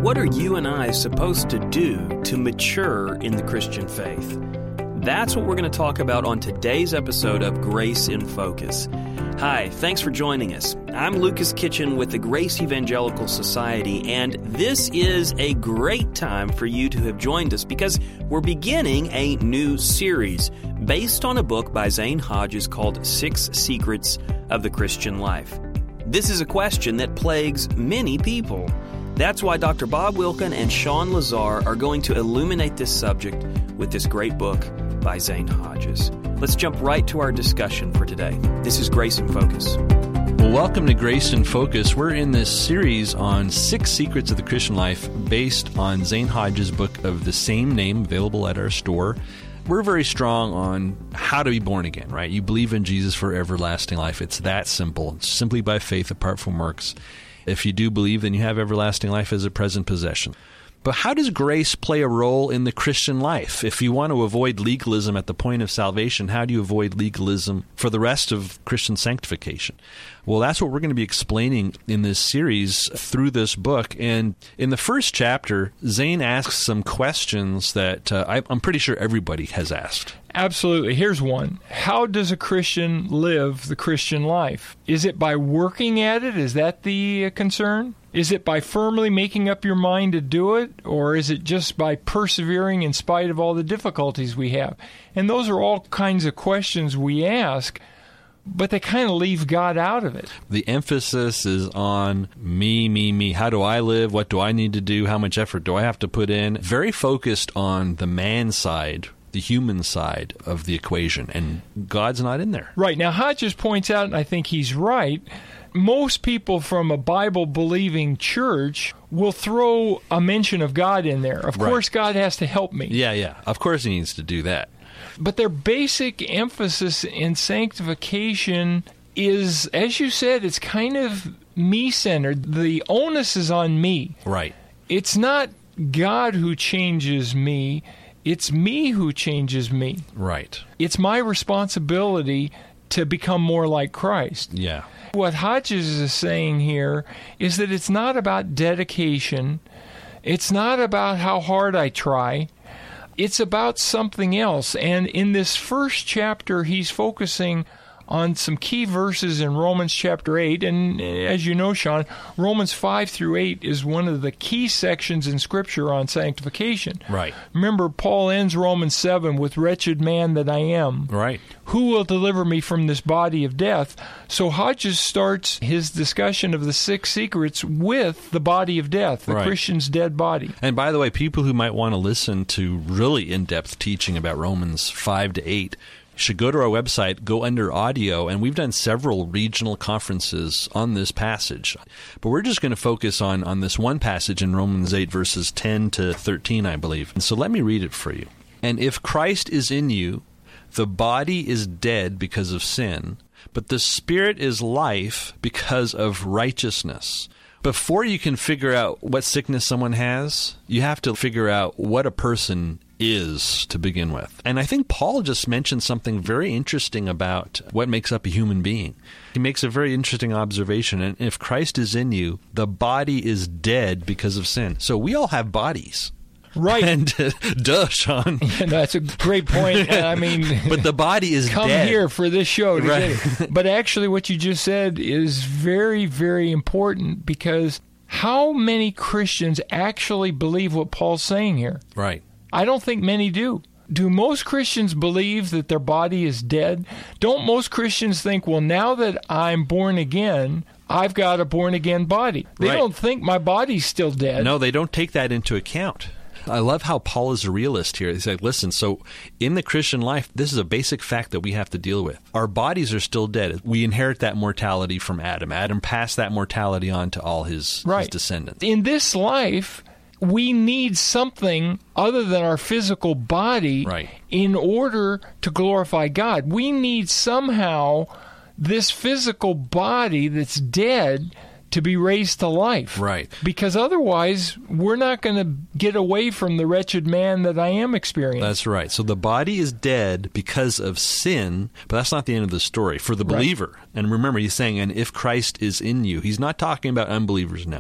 What are you and I supposed to do to mature in the Christian faith? That's what we're going to talk about on today's episode of Grace in Focus. Hi, thanks for joining us. I'm Lucas Kitchen with the Grace Evangelical Society, and this is a great time for you to have joined us because we're beginning a new series based on a book by Zane Hodges called 6 Secrets of the Christian Life. This is a question that plagues many people. That's why Dr. Bob Wilkin and Sean Lazar are going to illuminate this subject with this great book by Zane Hodges. Let's jump right to our discussion for today. This is Grace in Focus. Well, welcome to Grace in Focus. We're in this series on 6 Secrets of the Christian Life based on Zane Hodges' book of the same name, available at our store. We're very strong on how to be born again, right? You believe in Jesus for everlasting life. It's that simple. It's simply by faith apart from works. If you do believe, then you have everlasting life as a present possession. But how does grace play a role in the Christian life? If you want to avoid legalism at the point of salvation, how do you avoid legalism for the rest of Christian sanctification? Well, that's what we're going to be explaining in this series through this book. And in the first chapter, Zane asks some questions that I'm pretty sure everybody has asked. Absolutely. Here's one. How does a Christian live the Christian life? Is it by working at it? Is that the concern? Is it by firmly making up your mind to do it? Or is it just by persevering in spite of all the difficulties we have? And those are all kinds of questions we ask, but they kind of leave God out of it. The emphasis is on me. How do I live? What do I need to do? How much effort do I have to put in? Very focused on the man side, the human side of the equation, and God's not in there. Right. Now, Hodges points out, and I think he's right, most people from a Bible-believing church will throw a mention of God in there. Of course, God has to help me. Yeah. Of course he needs to do that. But their basic emphasis in sanctification is, as you said, it's kind of me-centered. The onus is on me. Right. It's not God who changes me. It's me who changes me. Right. It's my responsibility to become more like Christ. Yeah. What Hodges is saying here is that it's not about dedication. It's not about how hard I try. It's about something else. And in this first chapter, he's focusing on some key verses in Romans chapter 8. And as you know, Sean, Romans 5 through 8 is one of the key sections in Scripture on sanctification. Right. Remember, Paul ends Romans 7 with, "Wretched man that I am. Right. Who will deliver me from this body of death?" So Hodges starts his discussion of the 6 secrets with the body of death, the Christian's dead body. And by the way, people who might want to listen to really in-depth teaching about Romans 5 to 8 should go to our website, go under audio, and we've done several regional conferences on this passage. But we're just going to focus on this one passage in Romans 8, verses 10 to 13, I believe. And so let me read it for you. "And if Christ is in you, the body is dead because of sin, but the Spirit is life because of righteousness." Before you can figure out what sickness someone has, you have to figure out what a person is to begin with. And I think Paul just mentioned something very interesting about what makes up a human being. He makes a very interesting observation. And if Christ is in you, the body is dead because of sin. So we all have bodies. Right. And duh, Sean. That's a great point. I mean, but the body is come dead. here for this show to Right. get it. But actually what you just said is very, very important, because how many Christians actually believe what Paul's saying here? Right. I don't think many do. Do most Christians believe that their body is dead? Don't most Christians think, well, now that I'm born again, I've got a born-again body? They don't think my body's still dead. No, they don't take that into account. I love how Paul is a realist here. He's like, listen, so in the Christian life, this is a basic fact that we have to deal with. Our bodies are still dead. We inherit that mortality from Adam. Adam passed that mortality on to all his descendants. In this life, we need something other than our physical body in order to glorify God. We need somehow this physical body that's dead to be raised to life. Right. Because otherwise, we're not going to get away from the wretched man that I am experiencing. That's right. So the body is dead because of sin, but that's not the end of the story. For the believer, and remember, he's saying, and if Christ is in you, he's not talking about unbelievers now.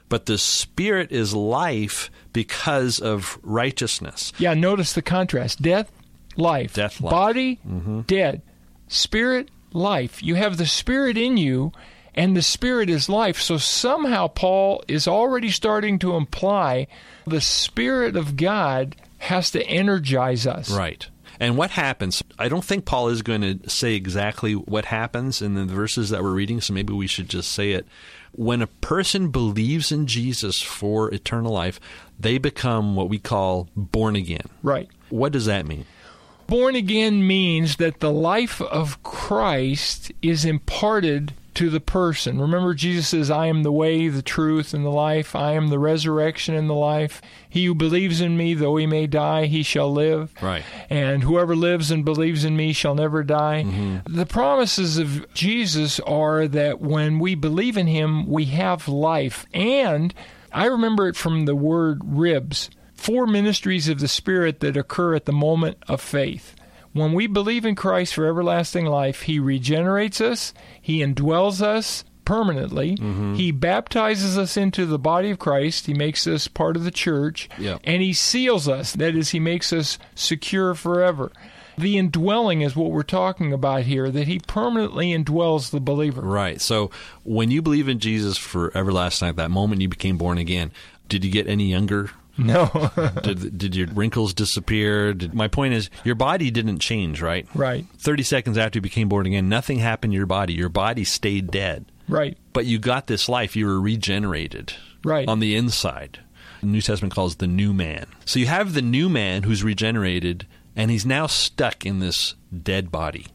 but the Spirit is life because of righteousness. Yeah, notice the contrast. Death, life. Death, life. Body, dead. Spirit, life. You have the Spirit in you, and the Spirit is life. So somehow Paul is already starting to imply the Spirit of God has to energize us. Right. And what happens, I don't think Paul is going to say exactly what happens in the verses that we're reading, so maybe we should just say it. When a person believes in Jesus for eternal life, they become what we call born again. Right. What does that mean? Born again means that the life of Christ is imparted to the person. Remember, Jesus says, I am the way, the truth, and the life. I am the resurrection and the life. He who believes in me, though he may die, he shall live. Right. And whoever lives and believes in me shall never die. The promises of Jesus are that when we believe in him, we have life. And I remember it from the word ribs. 4 ministries of the Spirit that occur at the moment of faith. When we believe in Christ for everlasting life, he regenerates us, he indwells us permanently, he baptizes us into the body of Christ, he makes us part of the church, and he seals us. That is, he makes us secure forever. The indwelling is what we're talking about here, that he permanently indwells the believer. Right. So when you believe in Jesus for everlasting life, that moment you became born again, did you get any younger? No. Did your wrinkles disappear? My point is, your body didn't change, right? Right. 30 seconds after you became born again, nothing happened to your body. Your body stayed dead. Right. But you got this life. You were regenerated. Right. On the inside. The New Testament calls the new man. So you have the new man who's regenerated, and he's now stuck in this dead body.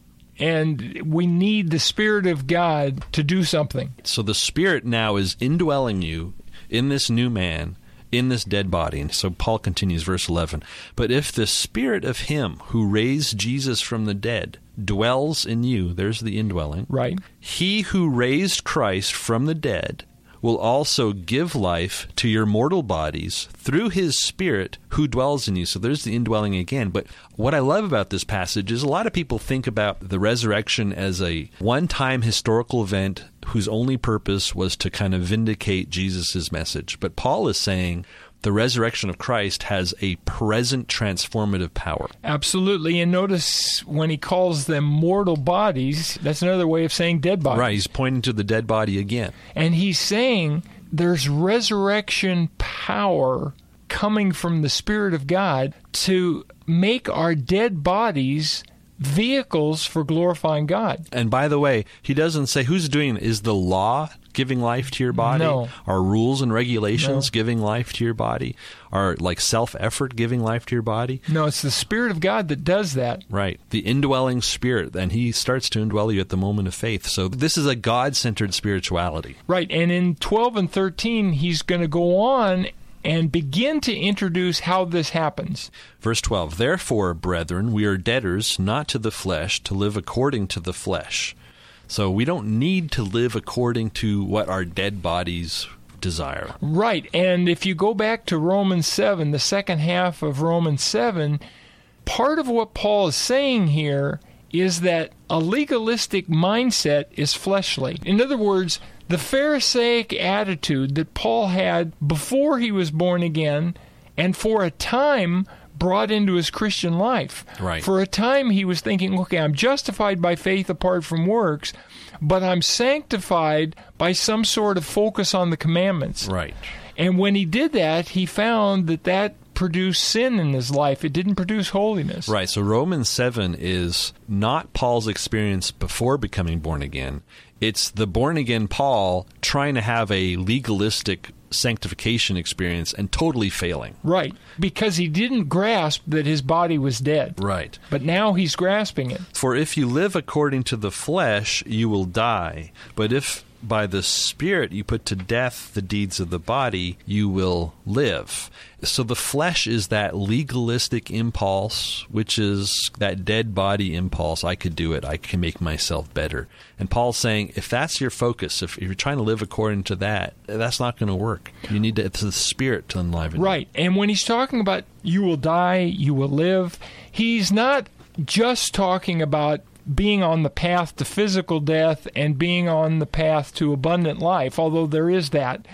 And we need the Spirit of God to do something. So the Spirit now is indwelling you in this new man, in this dead body. And so Paul continues, verse 11, but if the Spirit of him who raised Jesus from the dead dwells in you, there's the indwelling, right? He who raised Christ from the dead will also give life to your mortal bodies through his Spirit who dwells in you. So there's the indwelling again. But what I love about this passage is a lot of people think about the resurrection as a one-time historical event whose only purpose was to kind of vindicate Jesus' message. But Paul is saying the resurrection of Christ has a present transformative power. Absolutely. And notice when he calls them mortal bodies, that's another way of saying dead bodies. Right. He's pointing to the dead body again. And he's saying there's resurrection power coming from the Spirit of God to make our dead bodies vehicles for glorifying God. And by the way, he doesn't say who's doing it. Is the law giving life to your body? No. Are rules and regulations giving life to your body? Are like self-effort giving life to your body? No, it's the Spirit of God that does that. Right. The indwelling Spirit. And he starts to indwell you at the moment of faith. So this is a God-centered spirituality. Right. And in 12 and 13, he's going to go on and begin to introduce how this happens. Verse 12, therefore, brethren, we are debtors, not to the flesh, to live according to the flesh. So we don't need to live according to what our dead bodies desire. Right. And if you go back to Romans 7, the second half of Romans 7, part of what Paul is saying here is that a legalistic mindset is fleshly. In other words, the Pharisaic attitude that Paul had before he was born again and for a time brought into his Christian life. Right. For a time he was thinking, okay, I'm justified by faith apart from works, but I'm sanctified by some sort of focus on the commandments. Right. And when he did that, he found that produced sin in his life. It didn't produce holiness. Right. So Romans 7 is not Paul's experience before becoming born again. It's the born-again Paul trying to have a legalistic sanctification experience and totally failing. Right. Because he didn't grasp that his body was dead. Right. But now he's grasping it. For if you live according to the flesh, you will die. But if by the Spirit you put to death the deeds of the body, you will live. So the flesh is that legalistic impulse, which is that dead body impulse. I could do it. I can make myself better. And Paul's saying, if that's your focus, if you're trying to live according to that, that's not going to work. You need the Spirit to enliven you. Right. And when he's talking about you will die, you will live, he's not just talking about being on the path to physical death and being on the path to abundant life, although there is that.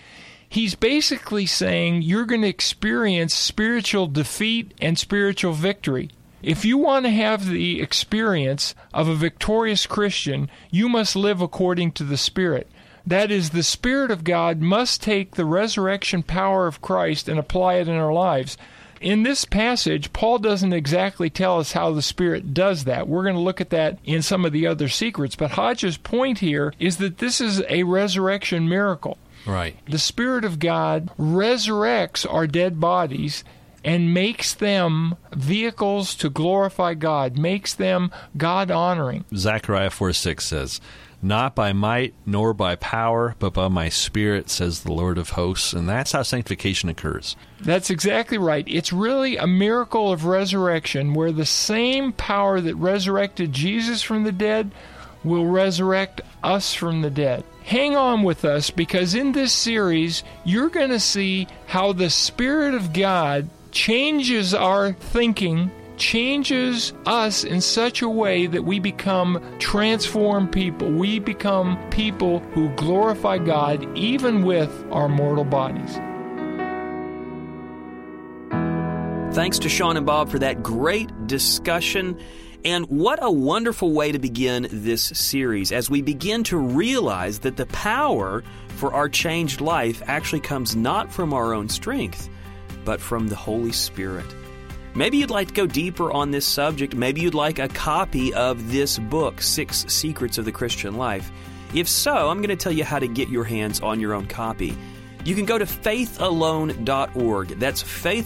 he's basically saying you're going to experience spiritual defeat and spiritual victory. If you want to have the experience of a victorious Christian, you must live according to the Spirit. That is, the Spirit of God must take the resurrection power of Christ and apply it in our lives. In this passage, Paul doesn't exactly tell us how the Spirit does that. We're going to look at that in some of the other secrets. But Hodge's point here is that this is a resurrection miracle. Right. The Spirit of God resurrects our dead bodies and makes them vehicles to glorify God, makes them God-honoring. Zechariah 4:6 says, "Not by might nor by power, but by my Spirit, says the Lord of hosts." And that's how sanctification occurs. That's exactly right. It's really a miracle of resurrection where the same power that resurrected Jesus from the dead will resurrect us from the dead. Hang on with us, because in this series, you're going to see how the Spirit of God changes our thinking, changes us in such a way that we become transformed people. We become people who glorify God even with our mortal bodies. Thanks to Sean and Bob for that great discussion. And what a wonderful way to begin this series as we begin to realize that the power for our changed life actually comes not from our own strength, but from the Holy Spirit. Maybe you'd like to go deeper on this subject. Maybe you'd like a copy of this book, 6 Secrets of the Christian Life. If so, I'm going to tell you how to get your hands on your own copy. You can go to faithalone.org. That's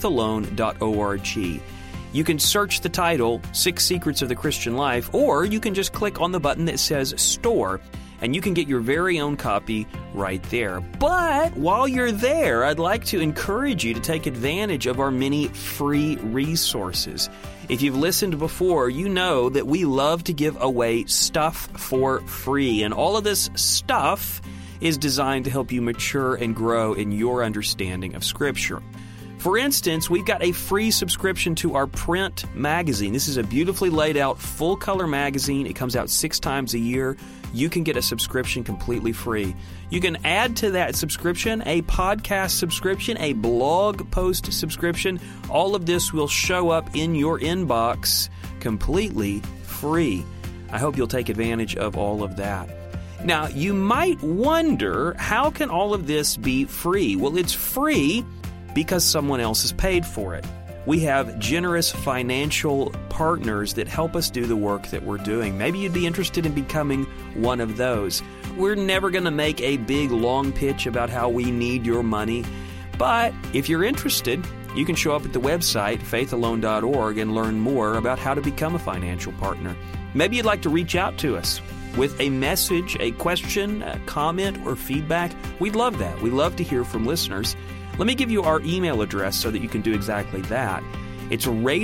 faithalone.org. You can search the title, 6 Secrets of the Christian Life, or you can just click on the button that says Store, and you can get your very own copy right there. But while you're there, I'd like to encourage you to take advantage of our many free resources. If you've listened before, you know that we love to give away stuff for free, and all of this stuff is designed to help you mature and grow in your understanding of Scripture. For instance, we've got a free subscription to our print magazine. This is a beautifully laid out full-color magazine. It comes out 6 times a year. You can get a subscription completely free. You can add to that subscription a podcast subscription, a blog post subscription. All of this will show up in your inbox completely free. I hope you'll take advantage of all of that. Now, you might wonder, how can all of this be free? Well, it's free because someone else has paid for it. We have generous financial partners that help us do the work that we're doing. Maybe you'd be interested in becoming one of those. We're never going to make a big, long pitch about how we need your money, but if you're interested, you can show up at the website, faithalone.org, and learn more about how to become a financial partner. Maybe you'd like to reach out to us with a message, a question, a comment, or feedback. We'd love that. We love to hear from listeners. Let me give you our email address so that you can do exactly that. It's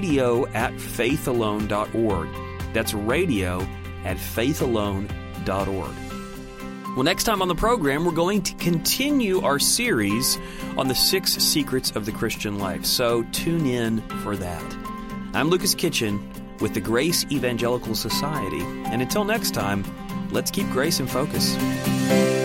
radio@faithalone.org. That's radio@faithalone.org. Well, next time on the program, we're going to continue our series on the 6 Secrets of the Christian Life. So tune in for that. I'm Lucas Kitchen with the Grace Evangelical Society. And until next time, let's keep grace in focus.